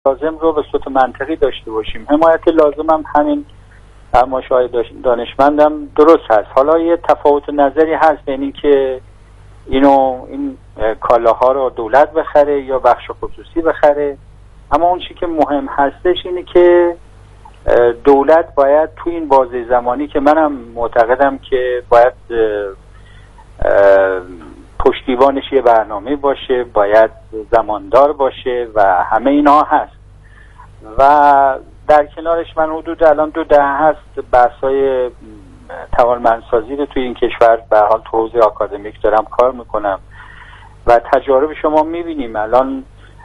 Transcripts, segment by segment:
لازم رو به صورت منطقی داشته باشیم. حمایت لازم هم همین فرمایش‌های دانشمندم درست هست. حالا یه تفاوت نظری هست بین این که این کالاها رو دولت بخره یا بخش خصوصی بخره، اما اون چی که مهم هستش اینه که دولت باید تو این بازه زمانی که منم معتقدم که باید پشتیبانش یه برنامه باشه، باید زماندار باشه و همه اینا هست و در کنارش من حدود الان 2 دهه هست بحث‌های توانمندسازی رو توی این کشور به هر حال تو حوزه آکادمیک دارم کار میکنم و تجارب شما میبینیم الان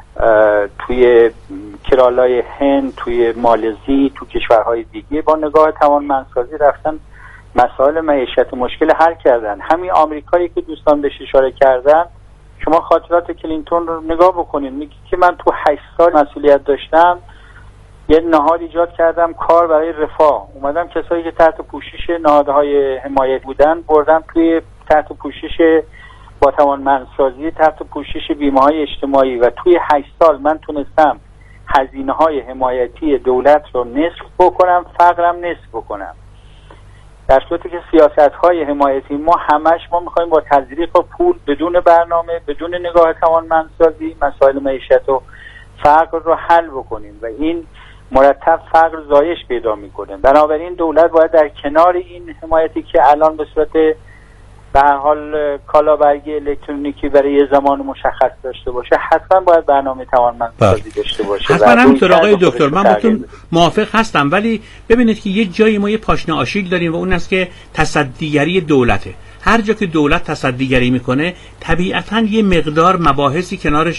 توی کرالای هند، توی مالزی، تو کشورهای دیگه با نگاه توانمندسازی رفتن مسائل معیشت مشکل حل کردن. همین آمریکایی که دوستان بهش اشاره کردن، شما خاطرات کلینتون رو نگاه بکنید، میگه که من تو 8 سال مسئولیت داشتم یه نهاد ایجاد کردم کار برای رفاه، اومدم کسایی که تحت پوشش نهادهای حمایت بودن بردم توی تحت پوشش با توانمندسازی تحت پوشش بیمه‌های اجتماعی و توی 8 سال من تونستم هزینه‌های حمایتی دولت رو نصف بکنم، فقرم نصف بکنم. در صورتی که سیاست‌های حمایتی ما می‌خوایم با تزریق و پول بدون برنامه، بدون نگاه توانمندسازی مسائل معیشت و فقر رو حل بکنیم و این مرتب فقر زایش پیدا می‌کنه. بنابراین دولت باید در کنار این حمایتی که الان به صورت به هر حال کالابرگی الکترونیکی برای یه زمان مشخص داشته باشه، حتما باید برنامه توانمندسازی داشته باشه. حتما همینطور آقای دکتر، من باتون موافق هستم، ولی ببینید که یه جایی ما یه پاشنه آشیل داریم و اون است که تصدیگری دولته. هر جا که دولت تصدیگری میکنه طبیعتاً یه مقدار مباحثی کنارش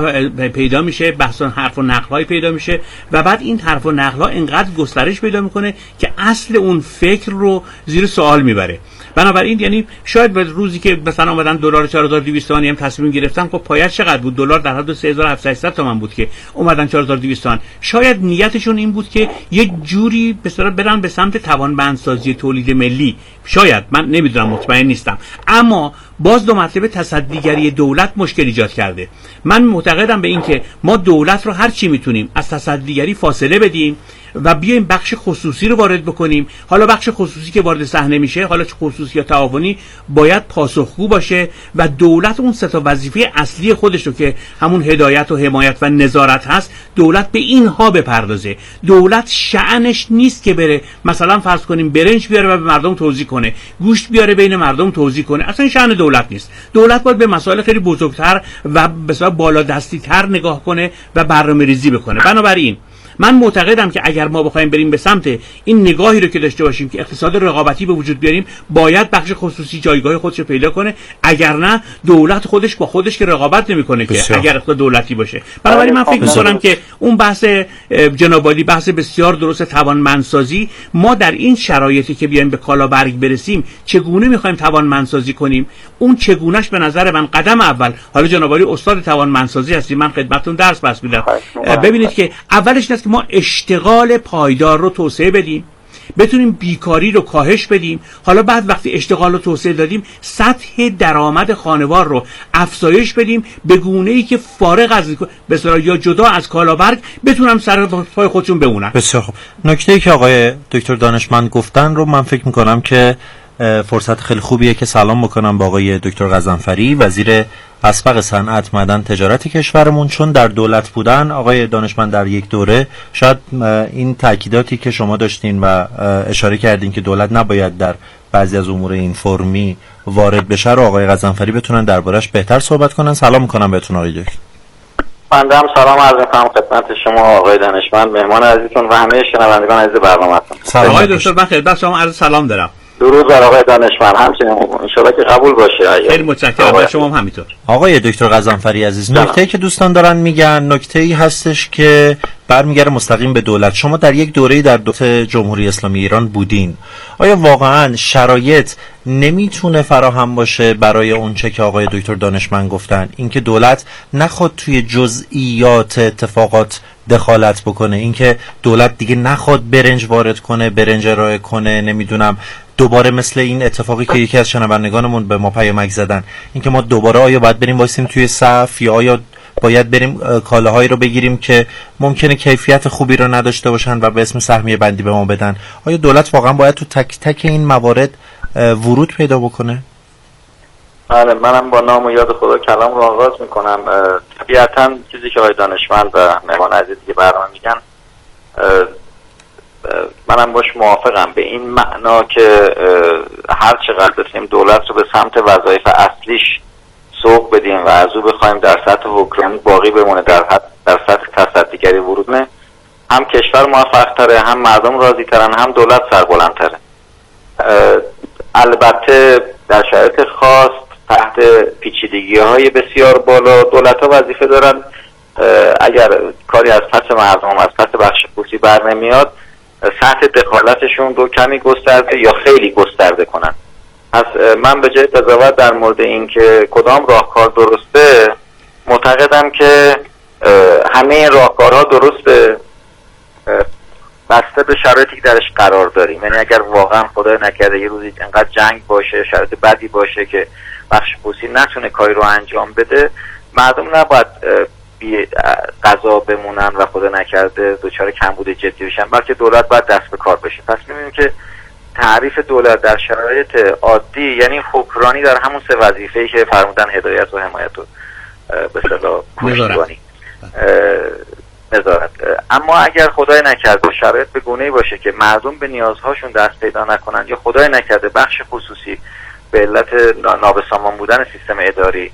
پیدا میشه، بحث و حرف و نقل‌های پیدا میشه و بعد این حرف و نقل‌ها اینقدر گسترش پیدا میکنه که اصل اون فکر رو زیر سوال میبره. بنابراین یعنی شاید به روزی که مثلا اومدن دلار 4200 تومانی هم تصمیم گرفتن، خب پایش چقدر بود؟ دلار در حد 3700 تومان بود که اومدن 4200 تومان. شاید نیتشون این بود که یه جوری به اصطلاح برن به سمت توانمندسازی تولید ملی. شاید، من نمیدونم، مطمئن نیستم، اما باز 2 مرتبه تصدیگری دولت مشکل ایجاد کرده. من معتقدم به این که ما دولت رو هر چی میتونیم از تصدیگری فاصله بدیم و بیایم بخش خصوصی رو وارد بکنیم. حالا بخش خصوصی که وارد صحنه میشه، حالا چه خصوصی یا تعاونی، باید پاسخگو باشه و دولت اون 3 تا وظیفه اصلی خودش رو که همون هدایت و حمایت و نظارت هست، دولت به اینها بپردازه. دولت شأنش نیست که بره مثلا فرض کنیم برنج بیاره و به مردم توزیع کنه، گوشت بیاره بین مردم توزیع کنه، اصلا شأن دولت نیست. دولت باید به مسائل خیلی بزرگتر و بسیار بالادستی‌تر نگاه کنه و برنامه‌ریزی بکنه. بنابراین من معتقدم که اگر ما بخوایم بریم به سمت این نگاهی رو که داشته باشیم که اقتصاد رقابتی به وجود بیاریم، باید بخش خصوصی جایگاه خودش رو پیدا کنه، اگر نه دولت خودش با خودش که رقابت نمیکنه که اگر اقتصاد دولتی باشه. بنابراین من فکر می‌کنم که اون بحث جناب عالی بحث بسیار درست توانمندسازی، ما در این شرایطی که بیایم به کالابرگ برسیم چگونه می‌خوایم توانمندسازی کنیم، اون چگونهش به نظر من قدم اول، حالا جناب عالی استاد توانمندسازی هستید، من خدمتتون درس پس میدم، ببینید که اولش که ما اشتغال پایدار رو توسعه بدیم، بتونیم بیکاری رو کاهش بدیم. حالا بعد وقتی اشتغال رو توسعه دادیم، سطح درآمد خانوار رو افزایش بدیم به گونه‌ای که فارغ از به اصطلاح یا جدا از کالابرگ بتونن سر پای خودشون بمونن. بسیار خوب. نکته‌ای که آقای دکتر دانشمند گفتن رو من فکر می‌کنم که فرصت خیلی خوبیه که سلام بکنم با آقای دکتر غضنفری، وزیر اسبق صنعت، معدن، تجارت کشورمون. چون در دولت بودن آقای دانشمند در یک دوره، شاید این تأکیداتی که شما داشتین و اشاره کردین که دولت نباید در بعضی از امور این فرمی وارد بشه رو آقای غضنفری بتونن دربارش بهتر صحبت کنن. سلام میکنم بهتون آقای دکتر. بنده هم سلام عرض می‌کنم خدمت شما آقای دانشمند، مهمان عزیزتون و همه شنوندگان عزیز برنامه‌تون. سلام آقای دکتر، من خدمت شما عرض سلام دارم. درود بر آقای دانشمند، همچنین ان شاءالله که قبول باشه. خیلی متشکرم، شما هم همینطور. آقای دکتر غضنفری عزیز، نکته‌ای که دوستان دارن میگن نکته‌ای هستش که برمیگره مستقیم به دولت. شما در یک دوره‌ای در دولت جمهوری اسلامی ایران بودین، آیا واقعاً شرایط نمیتونه فراهم باشه برای اونچه که آقای دکتر دانشمند گفتن، اینکه دولت نخواد توی جزئیات اتفاقات دخالت بکنه، اینکه دولت دیگه نخواد برنج وارد کنه، برنج ارائه کنه، نمیدونم دوباره مثل این اتفاقی که یکی از شنوندگانمون به ما پیامک زدن، اینکه ما دوباره آیا باید بریم وایسیم توی صف یا آیا باید بریم کالاهایی رو بگیریم که ممکنه کیفیت خوبی رو نداشته باشن و به اسم سهمیه بندی به ما بدن. آیا دولت واقعا باید تو تک تک این موارد ورود پیدا بکنه؟ بله، منم با نام و یاد خدا کلام رو آغاز میکنم. طبیعتاً چیزی که آقای دانشمند و مهمان عزیزی که برنامه میگن منم باش موافقم، به این معنا که هر چقدر بتونیم دولت رو به سمت وظایف اصلیش سوق بدیم و از او بخوایم در سطح حکمرانی باقی بمونه، در سطح تصدیگری ورود نه، هم کشور موفق تره، هم مردم راضی ترن، هم دولت سربلند تره. البته در شرایط خاص تحت پیچیدگی های بسیار بالا دولت ها وظیفه دارن اگر کاری از پس مردم، از پس بخش خصوصی بر نمیاد، سطح دخالتشون رو کمی گسترده یا خیلی گسترده کنن. از من به جای قضاوت در مورد این که کدام راهکار درسته، معتقدم که همه این راهکارها درسته بسته به شرایطی که درش قرار داریم. یعنی اگر واقعا خدای نکرده یه روزی انقدر جنگ باشه، شرایط بدی باشه که بخش خصوصی نتونه کاری رو انجام بده، مردم نباید بی قضا بمونن و خدا نکرده دچار کمبود جدی بشن، بلکه دولت باید دست به کار بشه. پس می‌بینیم که تعریف دولت در شرایط عادی یعنی حکمرانی در همون سه وظیفه‌ای که فرمودن، هدایت و حمایت و به اصطلاح پشتیبانی، نظارت. اما اگر خدای نکرده شرایط به گونه‌ای باشه که مردم به نیازهاشون دست پیدا نکنن، یا خدای نکرده بخش خصوصی به علت نابسامان بودن سیستم اداری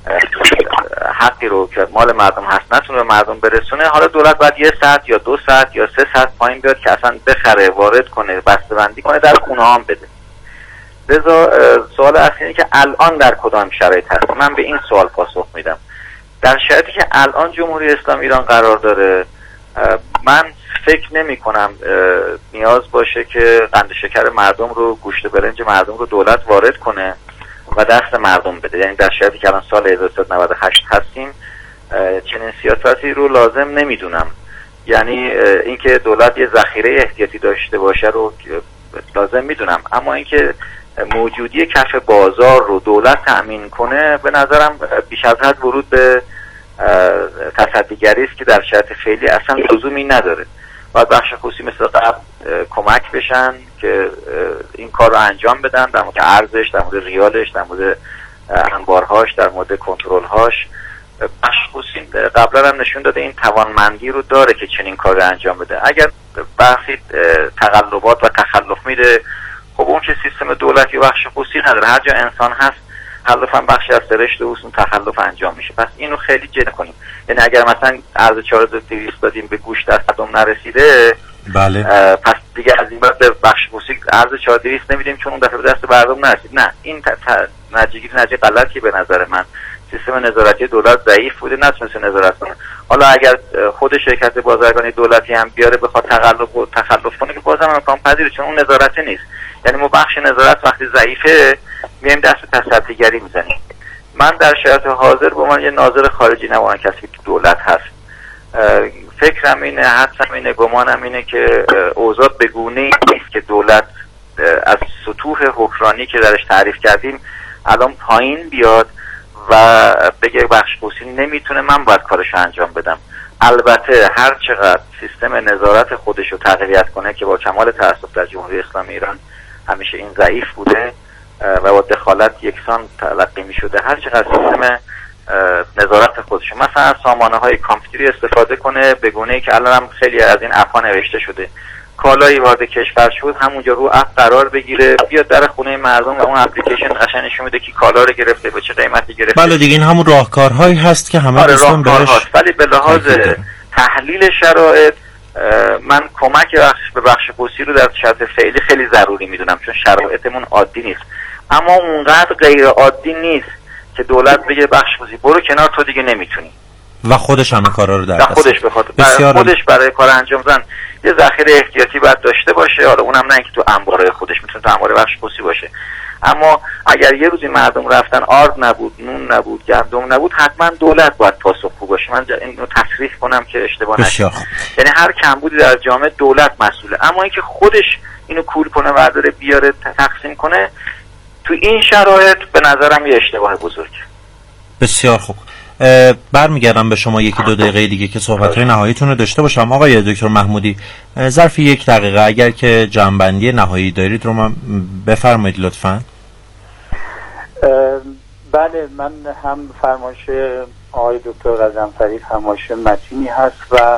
حقی رو که مال مردم هست نتونه به مردم برسونه، حالا دولت باید 1 ساعت یا 2 ساعت یا 3 ساعت پایین بیاد که اصلا بخره، وارد کنه، بسته‌بندی کنه، در خونه هم بده. لذا سوال اصلی اینه که الان در کدام شرایط هست؟ من به این سوال پاسخ میدم. در شرایطی که الان جمهوری اسلامی ایران قرار داره، من فکر نمی کنم نیاز باشه که قند شکر مردم رو، گوشت برنج مردم رو دولت وارد کنه و دست مردم بده. یعنی در شرایطی که الان سال 1398 هستیم چنین سیاستی رو لازم نمیدونم. یعنی اینکه دولت یه ذخیره احتیاطی داشته باشه رو لازم میدونم، اما اینکه موجودی کف بازار رو دولت تأمین کنه به نظرم بیش از حد ورود به تصدیگری است که در شرایط فعلی اصلا لزومی نداره. باید بخش خصوصی مثل قبل کمک بشن که این کار رو انجام بدن، در مورد ارزش، در مورد ریالش، در مورد انبارهاش، در مورد کنترل‌هاش. بخش خصوصی قبلا هم نشون داده این توانمندی رو داره که چنین کار رو انجام بده. اگر بحثی تقلبات و تخلف میده، خب اون که سیستم دولتی و بخش خصوصی نداره، هر جا انسان هست تخلف هم بخشی از سرشت و اون تخلف انجام میشه. پس اینو خیلی جدی کنیم. یعنی اگر مثلا ارز 4200 دادیم به گوشت دست مردم نرسیده، بله، پس دیگه از این بعد به بخش خصوصی ارز 4200 نمیدیم چون اون دفعه به دست مردم نرسید. نه، این نتیجه غلطی به نظر من. سیستم نظارتی دولت ضعیف بوده، نتونسته نظارت کنه. حالا اگر خود شرکت بازرگانی دولتی هم بیاره بخواد تخلف کنه که بازم امکان پذیره، چون اون نظارتی نیست. یعنی ما بخش نظارت وقتی ضعیفه میایم دست به تصدیگری میزنیم. من در شرایط حاضر به عنوان یه ناظر خارجی، نه عنوان کسی که دولت هست، فکرم اینه، حدسم اینه، گمانم اینه که اوضاع به گونه‌ای نیست که دولت از سطوح حکمرانی که درش تعریف کردیم الان پایین بیاد و بگه بخش خصوصی نمیتونه، من باید کارشو انجام بدم. البته هر چقدر سیستم نظارت خودش رو تقویت کنه که با کمال تأسف در جمهوری اسلامی ایران همیشه این ضعیف بوده و با دخالت یکسان تلقی می شده، هر چقدر سیستم نظارت خودش مثلا از سامانه های کامپیوتری استفاده کنه به گونه‌ای که الان هم خیلی از این اپ‌ها نوشته شده، کالایی وارد کشور شد همونجا رو اپ قرار بگیره، بیاد در خونه مردم و اون اپلیکیشن قشنگ نشون میده که کالا رو گرفته، به چه قیمتی گرفته. بله دیگه، این همون راهکارهایی هست که همه دوستان بهش، ولی به لحاظ تحلیل شرایط من کمک به بخش خصوصی رو در شرایط فعلی خیلی ضروری میدونم، چون شرایطمون عادی نیست. اما اونقدر غیر عادی نیست که دولت بگه بخش خصوصی برو کنار، تو دیگه نمیتونی، و خودش همه کارا رو در دست خودش بخواد. خودش برای کار انجام دادن یه ذخیره احتیاطی باید داشته باشه. حالا اونم نه اینکه تو انبار خودش، میتونه تو انبار بخش خصوصی باشه. اما اگر یه روزی مردم رفتن آرد نبود، نون نبود، گندم نبود، حتما دولت باید پاسخگو باشه. من اینو تصریح کنم که اشتباه نشه. یعنی هر کمبودی در جامعه دولت مسئوله. اما اینکه خودش اینو کول کنه، برداره بیاره تقسیم کنه، تو این شرایط به نظرم یه اشتباه بزرگ. بسیار خوب. برمیگردم به شما یکی دو دقیقه دیگه که صحبت‌های نهاییتون رو داشته باشم. آقای دکتر محمودی، ظرف یک دقیقه اگر که جمع‌بندی نهایی دارید رو من بفرمایید لطفاً. بله، من هم فرمایش آقای دکتر غضنفری فرمایش متینی هست و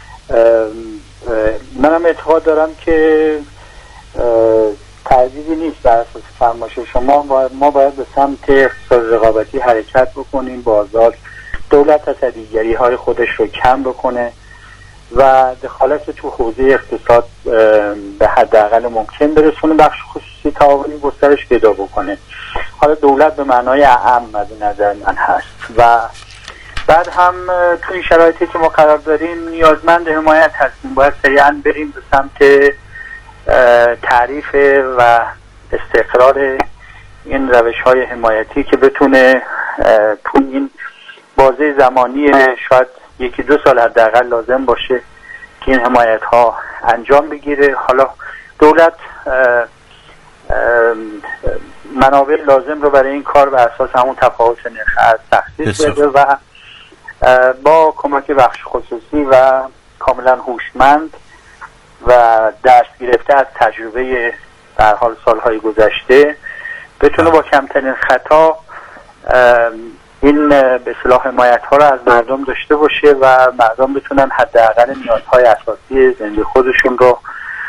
منم اعتقاد دارم که تردیدی نیست بر اساس فرمایش شما. ما باید به سمت اقتصاد رقابتی حرکت بکنیم، بازار دولت تصدیگری های خودش رو کم بکنه و دخالت تو حوزه اقتصاد به حداقل ممکن برسونه، بخش خصوصی تعاونی گسترش پیدا بکنه. حالا دولت به معنای اعم از نظر من هست و بعد هم تو این شرایطی که ما قرار داریم نیازمند حمایت هستیم. باید سریعا بریم به سمت تعریف و استقرار این روش های حمایتی که بتونه تو این بازه زمانی شاید یکی دو سال حداقل لازم باشه که این حمایت ها انجام بگیره. حالا دولت منابع لازم رو برای این کار بر اساس همون تفاوت نرخ تخصیص بده و با کمک بخش خصوصی و کاملا هوشمند و درس گرفته از تجربه در حال سالهای گذشته بتونه با کمترین خطا این به اصطلاح حمایت ها رو از مردم داشته باشه و مردم بتونن حداقل نیازهای اساسی زندگی خودشون رو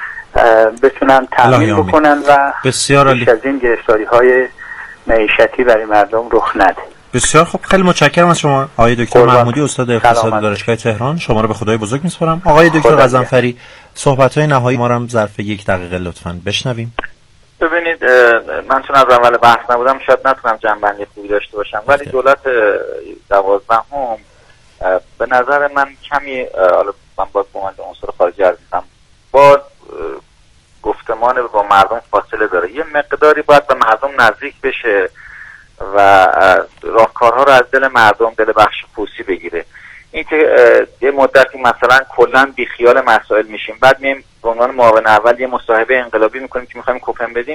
بتونن تامین بکنن و بسیار بیش از این گرفتاری های معیشتی برای مردم رخ نده. بسیار خب، خیلی متشکرم از شما آقای دکتر محمودی، استاد اقتصاد دانشگاه تهران. شما رو به خدای بزرگ میسپارم. آقای دکتر غضنفری، صحبت‌های نهایی ما رو هم ظرف یک دقیقه لطفاً بشنویم. ببینید، من چون از اول بحث نبودم شاید نتونم جنبندی خوبی داشته باشم، ولی دولت 12 به نظر من کمی، حالا من باید به عنوان عنصر خارجی عرض کنم، با گفتمان با مردم فاصله داره. یه مقداری باید به مردم نزدیک بشه و راهکارها رو از دل مردم، دل بخش خصوصی بگیره. اینکه یه مدتی مثلا کلا بیخیال مسائل میشیم، بعد میایم به عنوان معاون اول یه مصاحبه انقلابی میکنیم که میخوایم کوپن بدیم،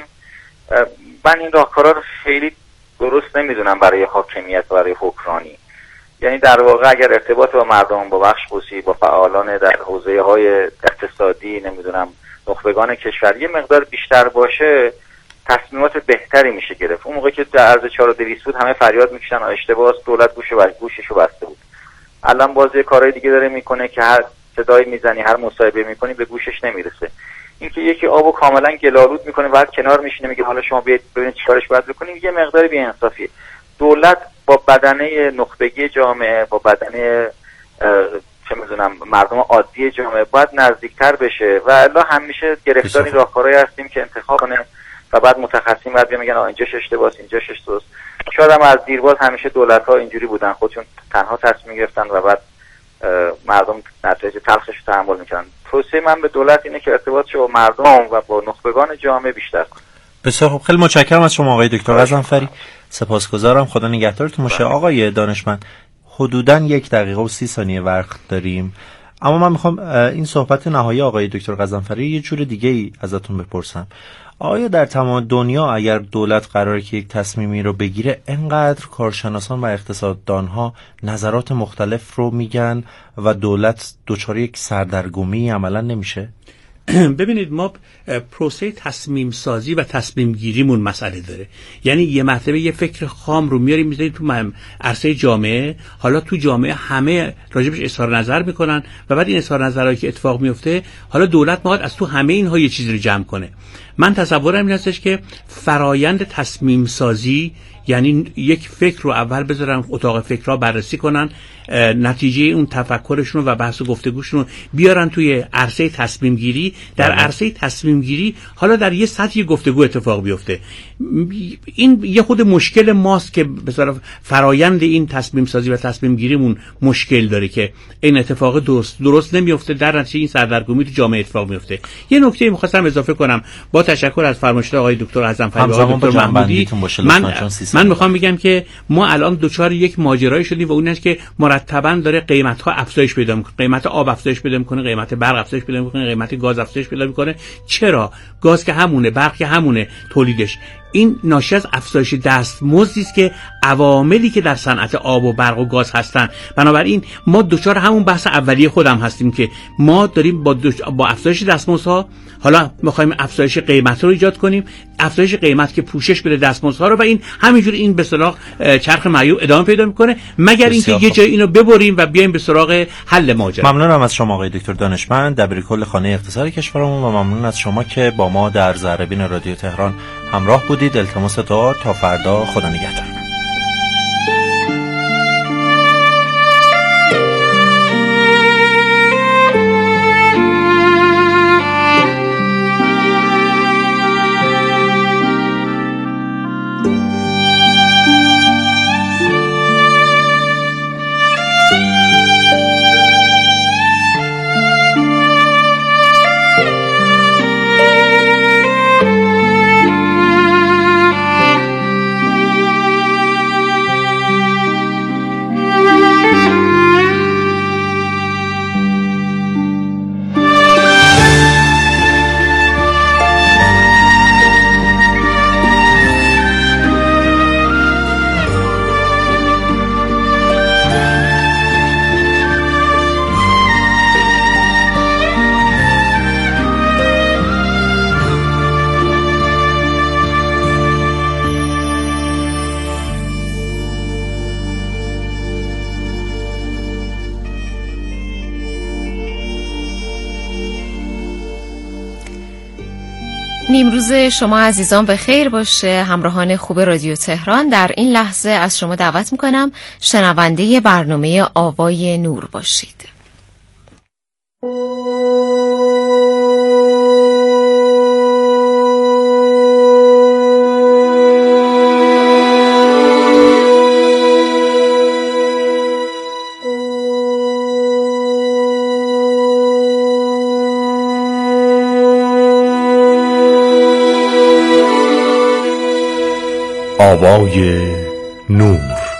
من این راهکارها رو خیلی درست نمیدونم برای حاکمیت و برای حکمرانی. یعنی در واقع اگر ارتباط با مردم، با بخش خصوصی، با فعالان در حوزه های اقتصادی، نمیدونم نخبگان کشور یه مقدار بیشتر باشه، تصمیمات بهتری میشه گرفت. اون موقع که در عرض 4200 بود همه فریاد میکشن اشتباهه، دولت گوششو بسته بود. الان باز یه کارهای دیگه داره میکنه که هر صدایی میزنی، هر مصاحبه میکنی به گوشش نمیرسه. اینکه یکی آبو کاملا گلالود میکنه بعد کنار میشینه میگه حالا شما بیاید ببینید چیکارش باید بکنیم، یه مقدار بی‌انصافیه. دولت با بدنه نخبگی جامعه، با بدنه چه میدونم مردم عادی جامعه باید نزدیکتر بشه و الا همیشه گرفتار این راهکارهایی هستیم که انتخاب کنه و بعد متخصصین بعد میگن اینجاش اشتباهه، اینجاش اشتباهه. شاید هم از دیرباز همیشه دولت‌ها اینجوری بودن، خودشون تنها تصمیم گرفتن و بعد مردم نتایج تلخش رو تحمل میکنن. توصیه من به دولت اینه که ارتباطش با مردم و با نخبگان جامعه بیشتر کنه. بسیار خب، خیلی متشکرم از شما آقای دکتر غضنفری، سپاسگزارم. خدا نگهدارتون باشه. آقای دانشمند، حدوداً 1 دقیقه و 30 ثانیه وقت داریم، اما من میخوام این صحبت نهایی آقای دکتر غضنفری یه جور دیگه ای ازتون بپرسم. آیا در تمام دنیا اگر دولت قراره که یک تصمیمی رو بگیره، انقدر کارشناسان و اقتصاددانها نظرات مختلف رو میگن و دولت دچار یک سردرگمی عملا نمیشه؟ ببینید، ما پروسه تصمیم سازی و تصمیم گیریمون مسئله داره. یعنی یه مرتبه یه فکر خام رو میاریم میذاریم تو عرصه جامعه، حالا تو جامعه همه راجبش اظهار نظر میکنن و بعد این اظهار نظرهایی که اتفاق میفته، حالا دولت باید از تو همه اینها یه چیزی رو جمع کنه. من تصورم این هستش که فرایند تصمیم سازی یعنی یک فکر رو اول بذارن اتاق فکرها بررسی کنن، نتیجه اون تفکرشون و بحث و گفتگوشون رو بیارن توی عرصه تصمیم گیری. در عرصه تصمیم گیری حالا در یه سطحی گفتگو اتفاق بیفته. این یه خود مشکل ماست که به صرف فرایند این تصمیم سازی و تصمیم گیریمون مشکل داره که این اتفاق درست نمیفته، در نتیجه این سردرگمی تو جامعه اتفاق میفته. یه نکته می‌خواستم اضافه کنم با تشکر از فرمایشات آقای دکتر غضنفری و آقای دکتر محمودی. من میخوام بگم که ما الان دوچار یک ماجرایی شدیم و اون است که مرتباً داره قیمت‌ها افزایش پیدا می‌کنه، قیمت آب افزایش پیدا می‌کنه، قیمت برق افزایش پیدا می‌کنه، قیمت گاز افزایش پیدا می‌کنه. چرا؟ گاز که همونه، برق که همونه تولیدش. این ناشی از افزایش دستمزدی است که عواملی که در صنعت آب و برق و گاز هستن. بنابراین ما دچار همون بحث اولیه خودم هستیم که ما داریم با افزایش دستمزدها حالا می‌خوایم افزایش قیمت رو ایجاد کنیم، افزایش قیمت که پوشش بده دستمزدها رو، و این همینجوری این به اصطلاح چرخ معیوب ادامه پیدا می‌کنه مگر اینکه یه جای اینو ببریم و بیایم به سراغ حل ماجرا. ممنونم از شما آقای دکتر دانشمند، دبیرکل خانه اقتصاد کشورمون، و ممنون از شما که با ما در ذره‌بین رادیو تهران همراه بودید. التماس دعا تا فردا. خدا نگهدار. نیمروز شما عزیزان به خیر باشه. همراهان خوب رادیو تهران، در این لحظه از شما دعوت میکنم شنونده برنامه آوای نور باشید. آوای نور.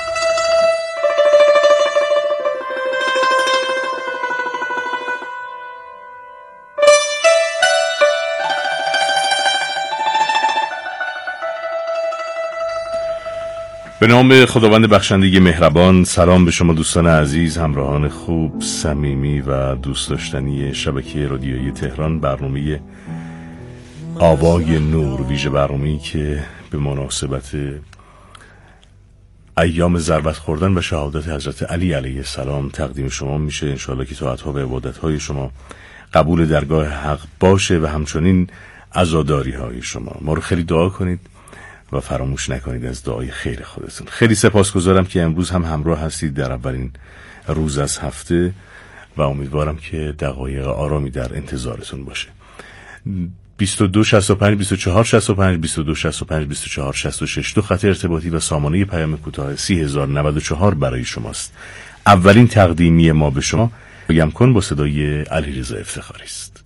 به نام خداوند بخشنده مهربان. سلام به شما دوستان عزیز، همراهان خوب، صمیمی و دوست داشتنی شبکه رادیویی تهران. برنامه آوای نور، ویژه برنامه‌ای که به مناسبت ایام ضربت خوردن و شهادت حضرت علی علیه السلام تقدیم شما میشه. انشاءالله که طاعت‌ها و عبادت‌های شما قبول درگاه حق باشه و همچنین عزاداری‌های شما. ما رو خیلی دعا کنید و فراموش نکنید از دعای خیر خودتون. خیلی سپاسگزارم که امروز هم همراه هستید در اولین روز از هفته و امیدوارم که دقایق آرامی در انتظارتون باشه. 22 65 24 65 22 65 24 66 دو خط ارتباطی و سامانه پیام کوتاه 3094 برای شماست. اولین تقدیمی ما به شما بگم کن با صدای علیرضا افتخاری است.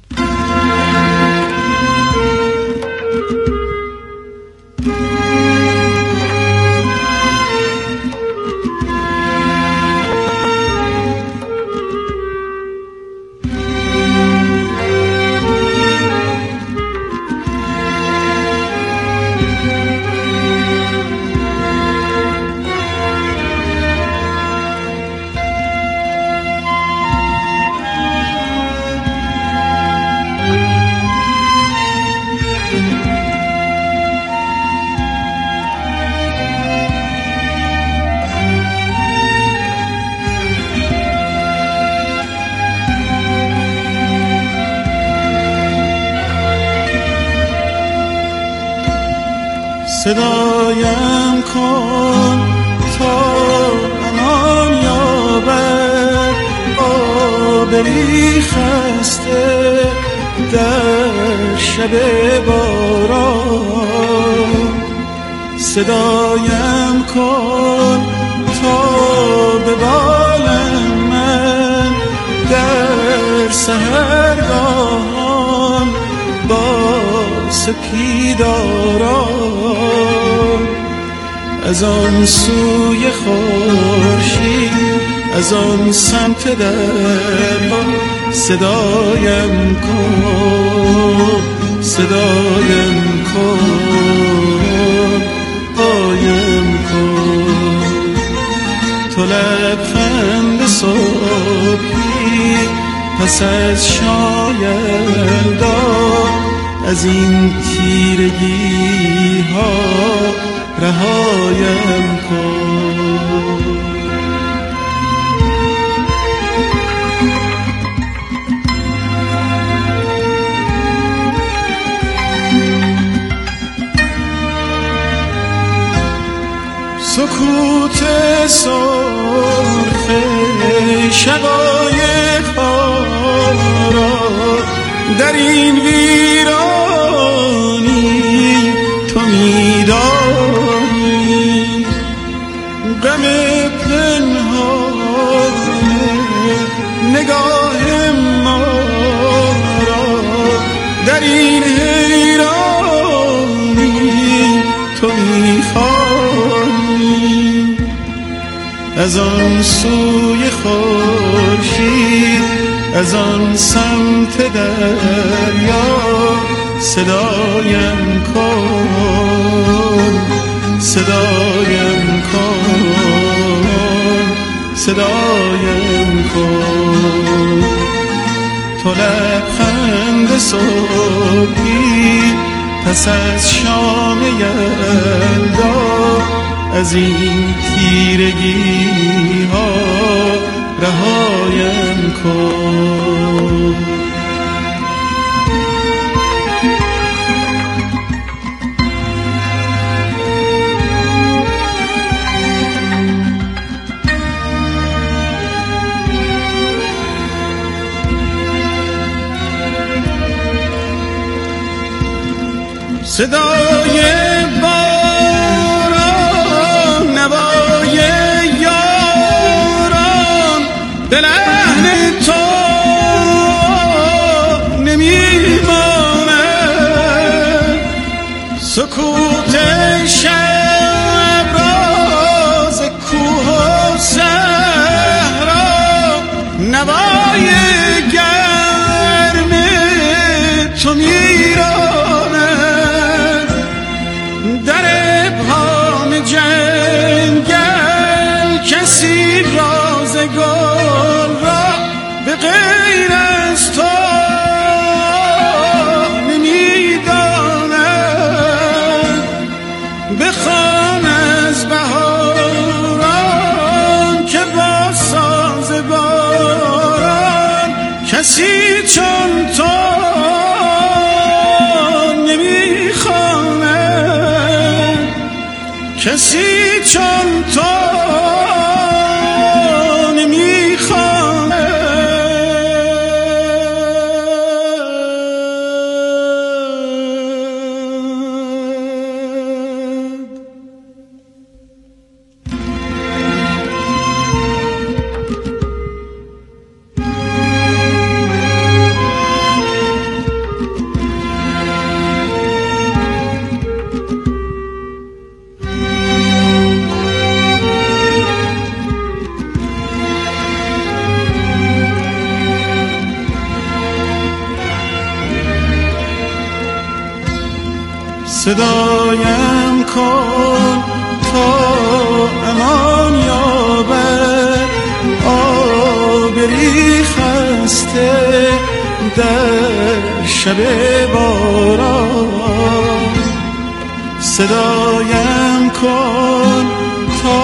صدایم کن تا امان یابد آبری خسته در شب باران. صدایم کن تا به بالم من در سحرگاهان با سپیداران. از آن سوی خورشید از آن سمت دریا صدایم کن صدایم کن. لبخند صبحی پس از شایلدا از این تیرگی ها رهایم کن. سکوت سرخ شقایق را در این ویرانی تو میدانی، غم پنهان نگاه ما را در این حیرانی تو میخوانی. از آن سوی خورشید از آن سمت دریا صدایم کن، صدایم کن، صدایم کن. تو لبخند صبحی پس از شام یلدا از این تیرگی ها رهایم کن. صدای باران نوای یاران به لحن تو نمیماند. سکوت شب راز کوه و صحرا نوای گرم تو میراند. در ابهام جنگل کسی راز گل را به غیر از تو نمیداند. بخوان از بهاران که با ساز باران کسی چون تو کسی چون تو نمیخواند. صدایم کن تا امان یابد آبری خسته در شب باران. صدایم کن تا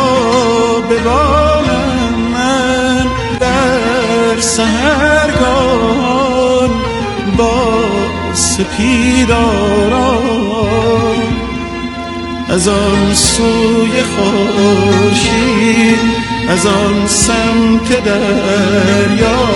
ببالم من در سحرگاهان با سپیداران. از آن سوی خورشید از آن سمت دریا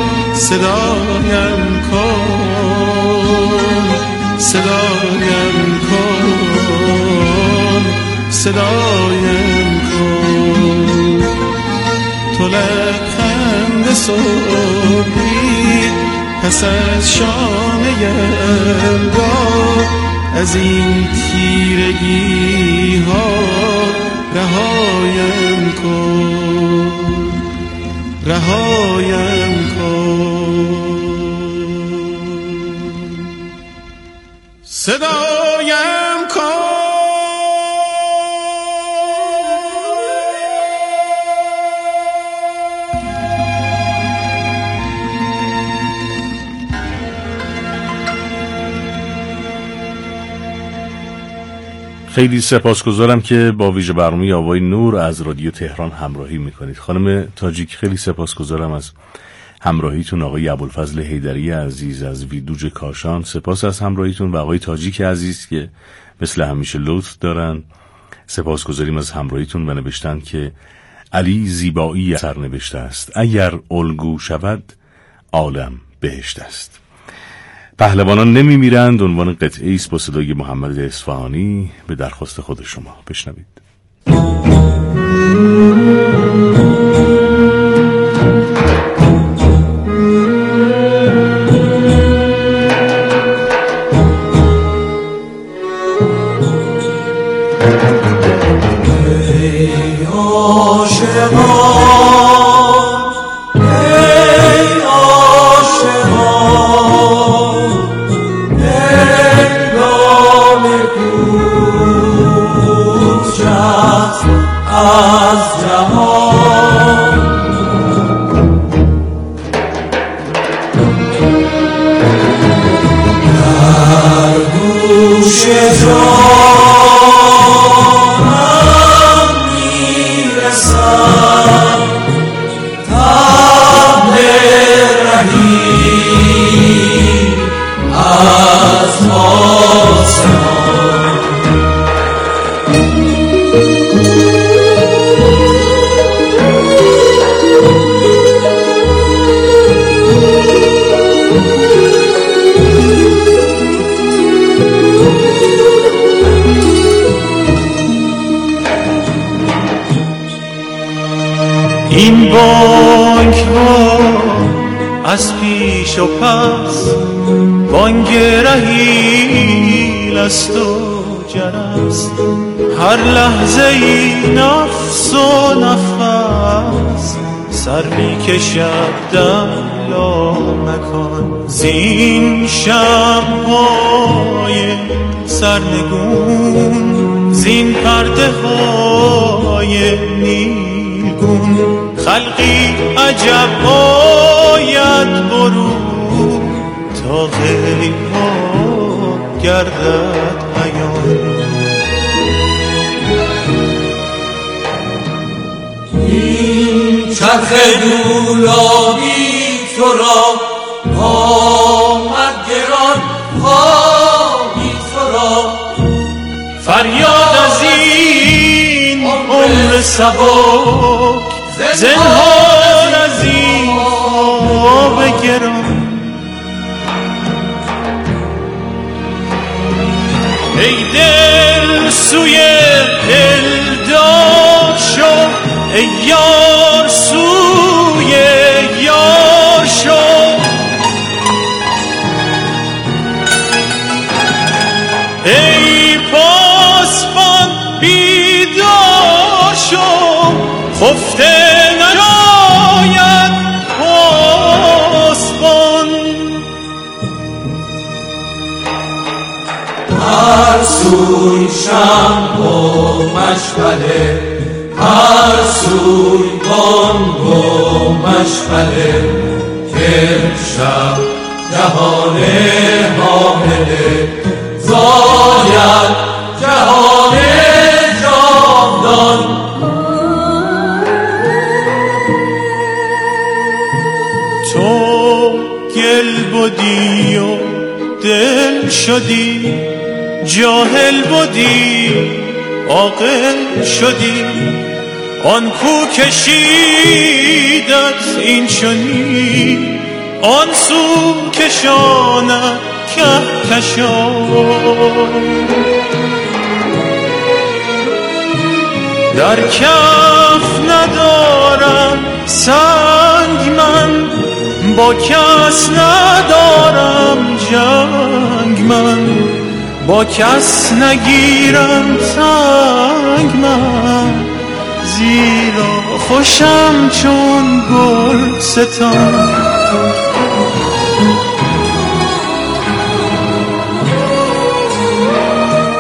صدایم کن، صدایم کن، صدایم کن. تو لبخند صبحی پس از شام یلدا از این تیرگی ها رهایم کن، رهایم کن. صدایم کن. خیلی سپاسگزارم که با ویژه برنامه آوای نور از رادیو تهران همراهی میکنید. خانم تاجیک خیلی سپاسگزارم از همراهیتون. آقای ابوالفضل حیدری عزیز از ویدوج کاشان سپاس از همراهیتون و آقای تاجیک عزیز که مثل همیشه لطف دارن. سپاسگزاریم از همراهیتون و نوشتن که علی زیبایی سرنوشته است، اگر الگو شود عالم بهشت است. پهلوانان نمی میرند عنوان قطعه است با صدای محمد اصفهانی به درخواست خود شما. بشنوید. این بانک ها از پیش و پس بانگ رحیل است و جرس، هر لحظه ای نفس و نفس سر می کشد در لامکان. زین شب‌های سرنگون، زین پرده های نیلگون، خلقی عجب آید برو تا غیب‌ها گردد عیان. این چرخ دولابی تو را آمد گران، خواهی تو را فریاد از این عمر سبک، زنهار از این خواب گران. ای دل سوی دلدار شو، ای یار سوی یار شو. ای پاسبان بیدار شو، خفته نشاید پاسبان. هر سوی شمع و مشعله، هر سوی بانگ و مشعله، که شب جهان حامله زاید جهان جاودان. تو گل بودی و دل شدی، جاهل بودی عاقل شدی. آن کو کشیدت این چنین، آن سو کشاند کهکشان. در کف ندارم سنگ من، با کس ندارم جنگ من، با کس نگیرم تنگ من. زیرا خوشم چون گل ستان.